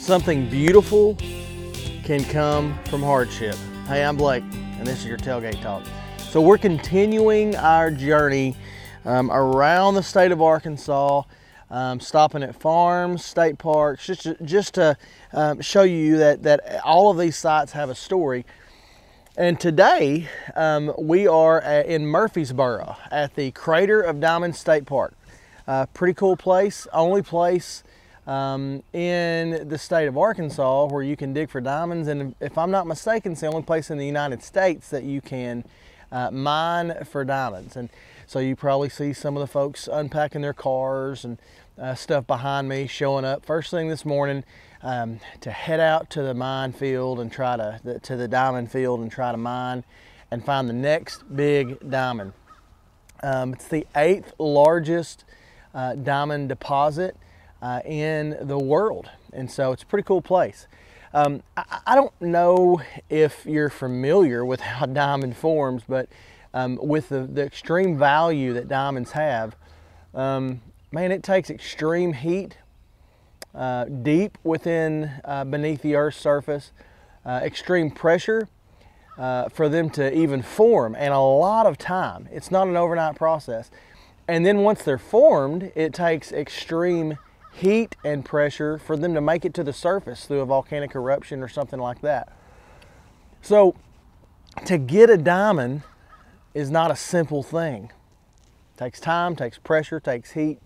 Something beautiful can come from hardship. Hey, I'm Blake, and this is your Tailgate Talk. So we're continuing our journey around the state of Arkansas, stopping at farms, state parks, just to show you that all of these sites have a story. And today we are in Murfreesboro at the Crater of Diamonds State Park. Pretty cool place, only place in the state of Arkansas where you can dig for diamonds, and if I'm not mistaken, it's the only place in the United States that you can mine for diamonds. And so you probably see some of the folks unpacking their cars and stuff behind me showing up first thing this morning to head out to the mine field and try to the diamond field and try to mine and find the next big diamond. It's the 8th largest diamond deposit in the world, and so it's a pretty cool place. I don't know if you're familiar with how diamond forms, but with the extreme value that diamonds have, man, it takes extreme heat deep within beneath the Earth's surface, extreme pressure for them to even form, and a lot of time. It's not an overnight process. And then once they're formed, it takes extreme heat and pressure for them to make it to the surface through a volcanic eruption or something like that. So to get a diamond is not a simple thing. It takes time, takes pressure, takes heat.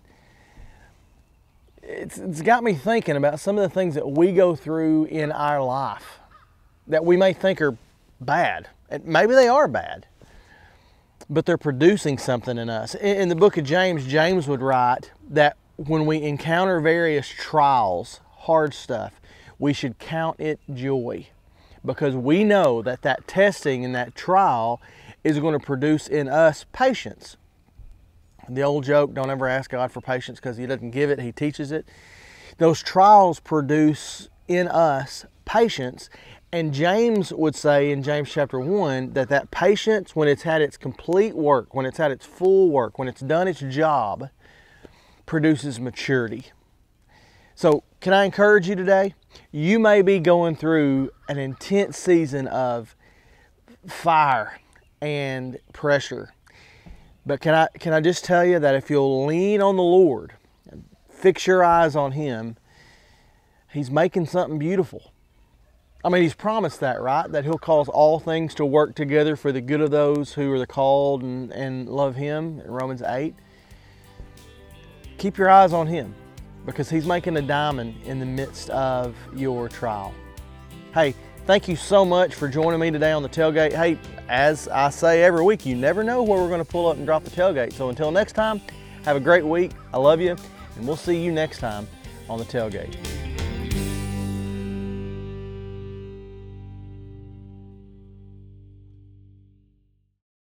It's got me thinking about some of the things that we go through in our life that we may think are bad, and maybe they are bad, but they're producing something in us. In the book of James, James would write that when we encounter various trials, hard stuff, we should count it joy, because we know that testing and that trial is going to produce in us patience. The old joke, don't ever ask God for patience because He doesn't give it, He teaches it. Those trials produce in us patience, and James would say in James chapter 1 that patience, when it's had its complete work, when it's had its full work, when it's done its job, produces maturity. So can I encourage you today? You may be going through an intense season of fire and pressure, but can I just tell you that if you'll lean on the Lord and fix your eyes on Him, He's making something beautiful. I mean, He's promised that, right? That He'll cause all things to work together for the good of those who are the called and love Him in Romans 8. Keep your eyes on Him, because He's making a diamond in the midst of your trial. Hey, thank you so much for joining me today on the tailgate. Hey, as I say every week, you never know where we're going to pull up and drop the tailgate. So until next time, have a great week. I love you, and we'll see you next time on the tailgate.